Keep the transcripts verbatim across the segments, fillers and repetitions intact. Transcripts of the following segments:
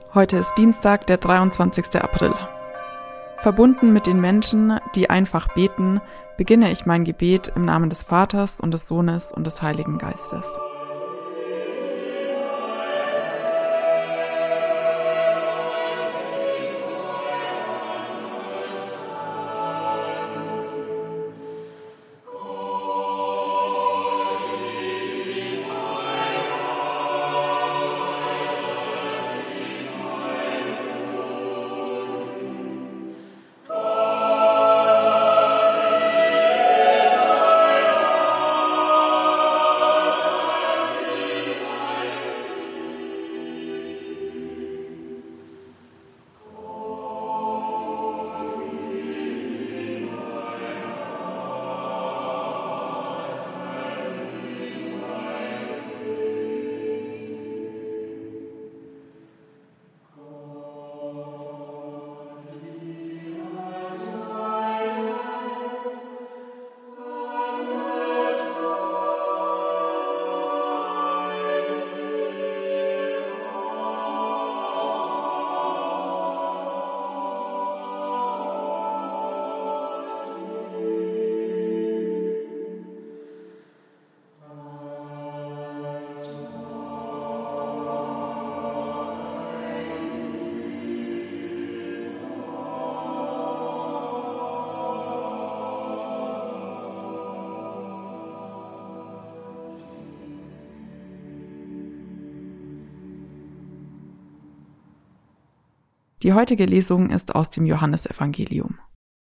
Heute ist Dienstag, der dreiundzwanzigster April. Verbunden mit den Menschen, die einfach beten, beginne ich mein Gebet im Namen des Vaters und des Sohnes und des Heiligen Geistes. Die heutige Lesung ist aus dem Johannesevangelium.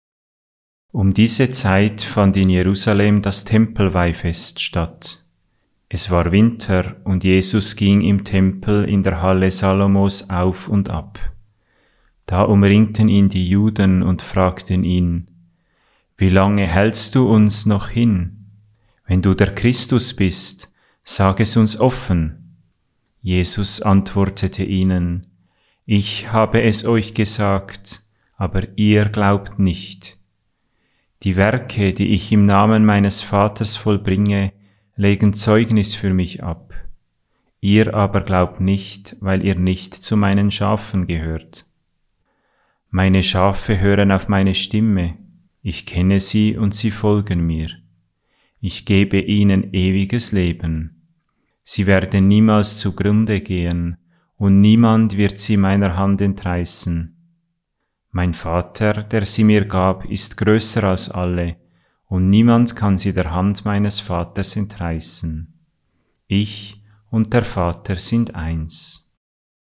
Um diese Zeit fand in Jerusalem das Tempelweihfest statt. Es war Winter und Jesus ging im Tempel in der Halle Salomos auf und ab. Da umringten ihn die Juden und fragten ihn: Wie lange hältst du uns noch hin? Wenn du der Christus bist, sag es uns offen. Jesus antwortete ihnen: Ich habe es euch gesagt, aber ihr glaubt nicht. Die Werke, die ich im Namen meines Vaters vollbringe, legen Zeugnis für mich ab. Ihr aber glaubt nicht, weil ihr nicht zu meinen Schafen gehört. Meine Schafe hören auf meine Stimme, ich kenne sie und sie folgen mir. Ich gebe ihnen ewiges Leben. Sie werden niemals zugrunde gehen, und niemand wird sie meiner Hand entreißen. Mein Vater, der sie mir gab, ist größer als alle, und niemand kann sie der Hand meines Vaters entreißen. Ich und der Vater sind eins.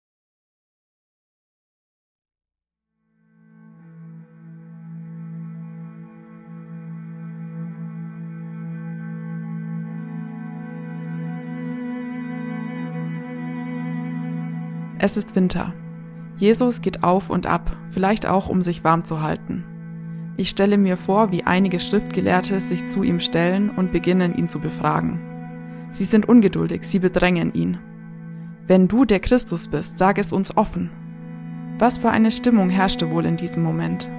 Es ist Winter. Jesus geht auf und ab, vielleicht auch, um sich warm zu halten. Ich stelle mir vor, wie einige Schriftgelehrte sich zu ihm stellen und beginnen, ihn zu befragen. Sie sind ungeduldig, sie bedrängen ihn. Wenn du der Christus bist, sag es uns offen. Was für eine Stimmung herrschte wohl in diesem Moment?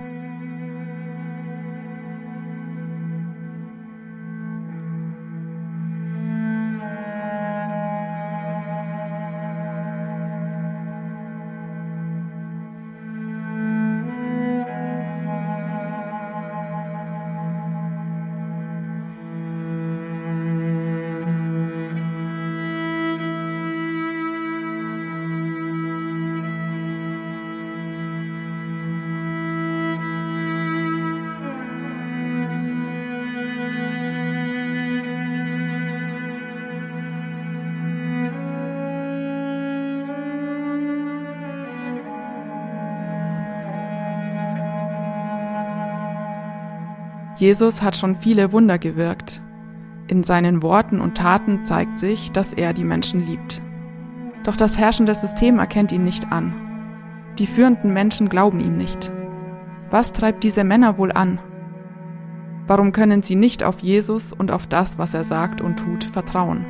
Jesus hat schon viele Wunder gewirkt. In seinen Worten und Taten zeigt sich, dass er die Menschen liebt. Doch das herrschende System erkennt ihn nicht an. Die führenden Menschen glauben ihm nicht. Was treibt diese Männer wohl an? Warum können sie nicht auf Jesus und auf das, was er sagt und tut, vertrauen?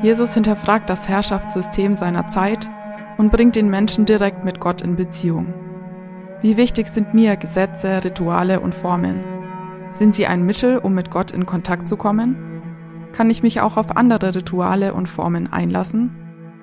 Jesus hinterfragt das Herrschaftssystem seiner Zeit und bringt den Menschen direkt mit Gott in Beziehung. Wie wichtig sind mir Gesetze, Rituale und Formeln? Sind sie ein Mittel, um mit Gott in Kontakt zu kommen? Kann ich mich auch auf andere Rituale und Formen einlassen?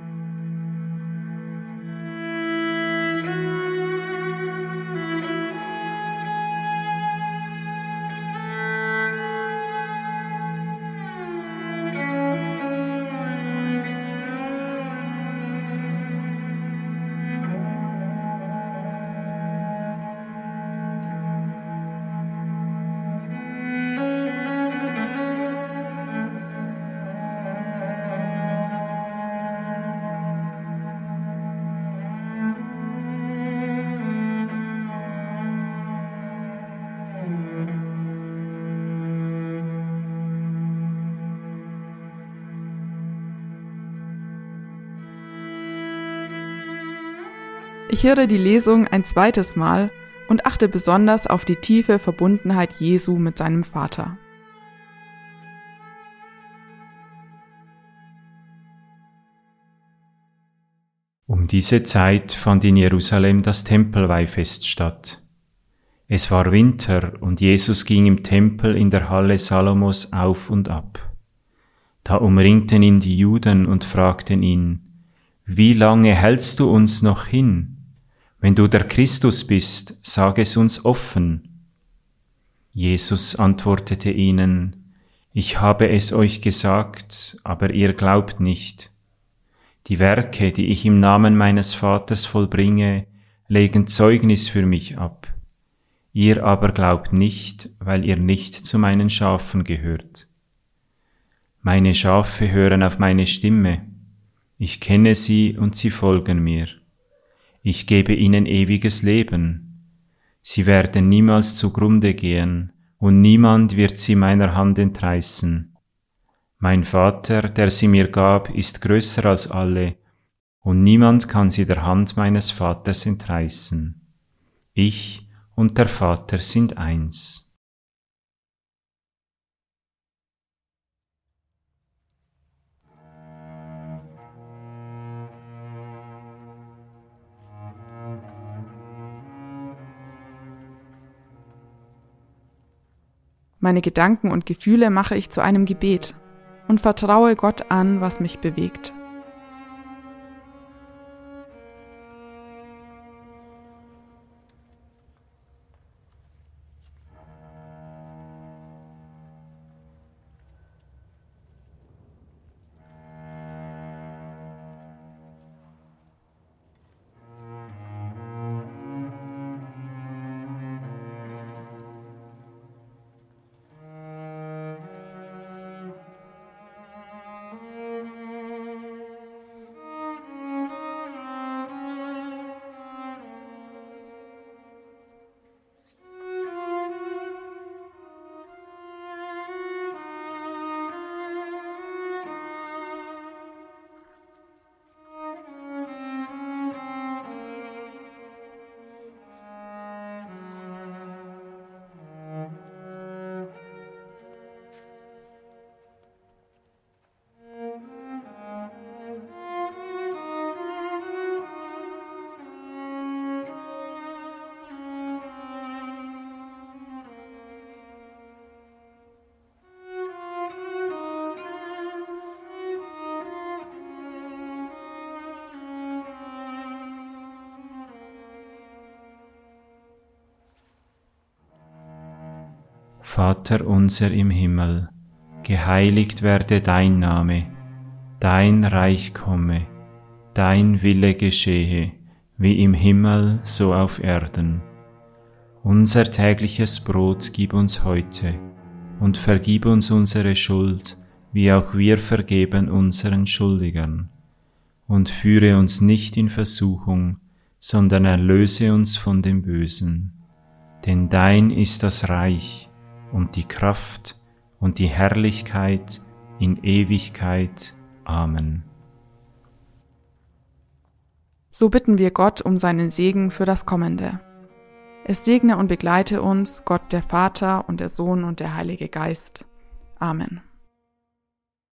Ich höre die Lesung ein zweites Mal und achte besonders auf die tiefe Verbundenheit Jesu mit seinem Vater. Um diese Zeit fand in Jerusalem das Tempelweihfest statt. Es war Winter und Jesus ging im Tempel in der Halle Salomos auf und ab. Da umringten ihn die Juden und fragten ihn: Wie lange hältst du uns noch hin? Wenn du der Christus bist, sag es uns offen. Jesus antwortete ihnen: Ich habe es euch gesagt, aber ihr glaubt nicht. Die Werke, die ich im Namen meines Vaters vollbringe, legen Zeugnis für mich ab. Ihr aber glaubt nicht, weil ihr nicht zu meinen Schafen gehört. Meine Schafe hören auf meine Stimme. Ich kenne sie und sie folgen mir. Ich gebe ihnen ewiges Leben. Sie werden niemals zugrunde gehen, und niemand wird sie meiner Hand entreißen. Mein Vater, der sie mir gab, ist größer als alle, und niemand kann sie der Hand meines Vaters entreißen. Ich und der Vater sind eins. Meine Gedanken und Gefühle mache ich zu einem Gebet und vertraue Gott an, was mich bewegt. Vater unser im Himmel, geheiligt werde dein Name, dein Reich komme, dein Wille geschehe, wie im Himmel so auf Erden. Unser tägliches Brot gib uns heute und vergib uns unsere Schuld, wie auch wir vergeben unseren Schuldigern. Und führe uns nicht in Versuchung, sondern erlöse uns von dem Bösen. Denn dein ist das Reich und die Kraft und die Herrlichkeit in Ewigkeit. Amen. So bitten wir Gott um seinen Segen für das Kommende. Es segne und begleite uns Gott der Vater und der Sohn und der Heilige Geist. Amen.